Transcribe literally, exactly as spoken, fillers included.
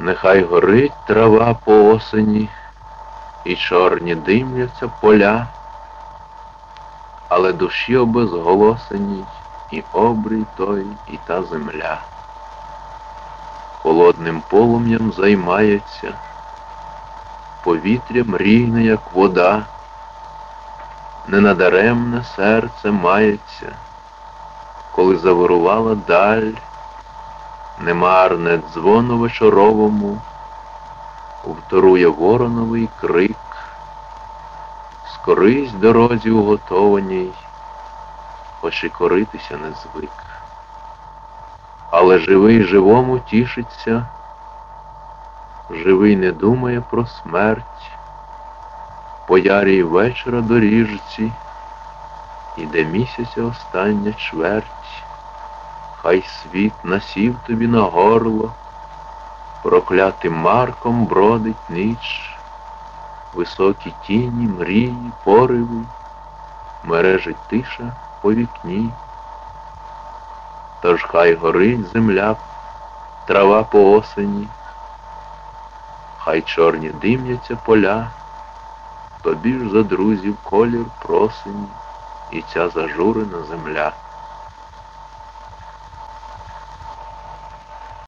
Нехай горить трава по осені, і чорні димляться поля, але душі обезголосені, і обрій той, і та земля. Холодним полум'ям займається, повітря мрійне, як вода, ненадаремне серце мається, коли завирувала даль, немарне дзвону вечоровому, вторує вороновий крик, скорись дорозі уготованій, хоч і коритися не звик. Але живий живому тішиться, живий не думає про смерть, по ярій вечора доріжці іде місяця остання чверть. Хай світ насів тобі на горло, проклятим марком бродить ніч, високі тіні, мрії, пориви, мережить тиша по вікні. Тож хай горить земля, трава по осені, хай чорні димляться поля, тобі ж за друзів колір просені і ця зажурена земля.